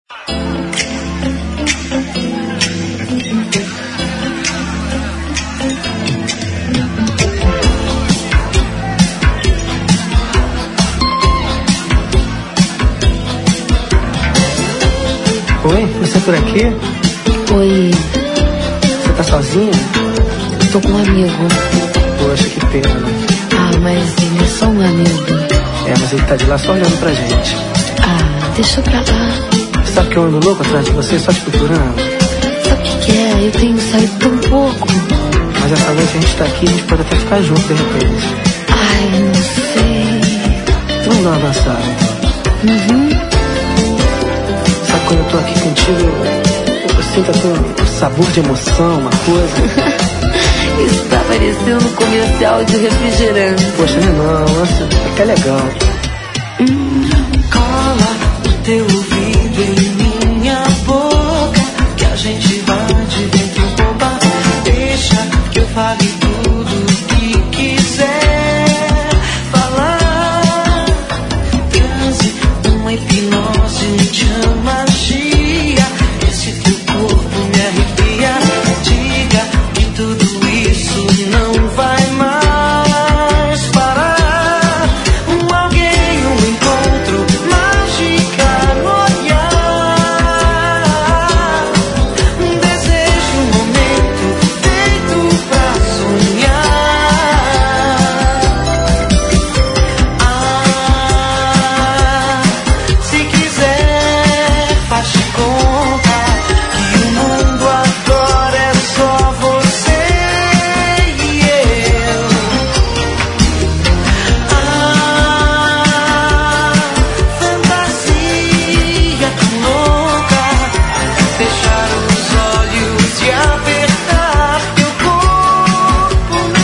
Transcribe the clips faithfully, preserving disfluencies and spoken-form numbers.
Oi, você por aqui? Oi. Você tá sozinha? Tô com um amigo. Poxa, que pena. Ah, mas ele é só um amigo. É, mas ele tá de lá só olhando pra gente. Ah, deixa pra lá. Sabe que eu ando louco atrás de você, só te procurando? Sabe o que, que é? Eu tenho saído tão pouco. Mas essa noite a gente tá aqui, a gente pode até ficar junto de repente. Ai, não sei. Vamos dar uma dançada, então. Uhum. Sabe quando eu tô aqui contigo, eu sinto até um sabor de emoção, uma coisa. Isso tá parecendo um comercial de refrigerante. Poxa, não é não, nossa, até legal. Hum. Cola o teu ouvido em minha boca, que a gente vai de dentro bomba. Deixa que eu fale tudo que quiser falar. Transe, uma hipnose, me chama magia. Esse teu corpo me arrepia. Diga que tudo isso não vai mais parar. Um alguém, um encontro, mágica no olhar. Um desejo, um momento feito pra sonhar. Ah, se quiser, faz de conta que o mundo agora é só você e eu. Ah, fantasia tão louca, fechar os olhos e apertar teu corpo no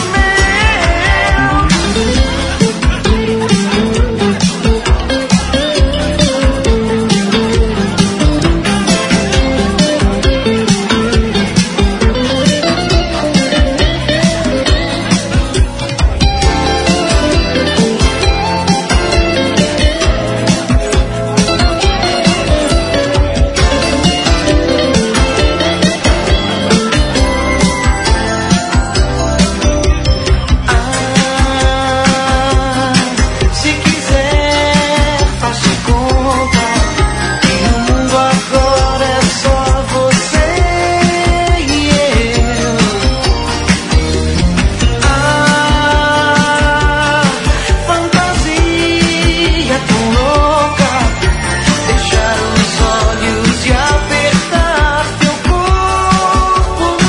Ah, se quiser, faz de conta que o mundo agora é só você e eu. Ah, fantasia tão louca, fechar os olhos e apertar teu corpo no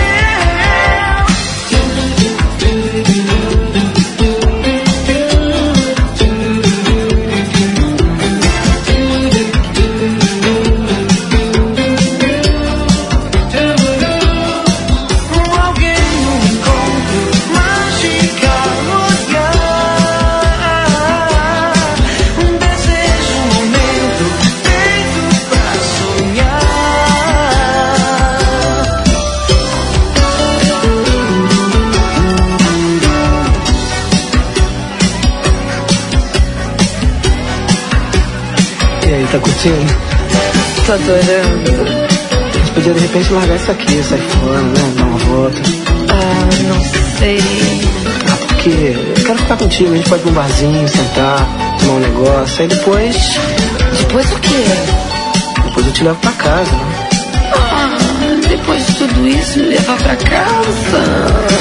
meu. Um alguém, um encontro, mágica no olhar. Um desejo, um momento feito pra sonhar. E aí, tá curtindo? Tô adorando. A gente podia de repente largar isso aqui, sair fora, né? Dar uma volta. Ah, não sei. Ah, porque eu quero ficar contigo, a gente pode ir pra um barzinho, sentar, tomar um negócio, aí depois, Depois o quê? depois eu te levo pra casa, né? Ah, depois de tudo isso, me levar pra casa?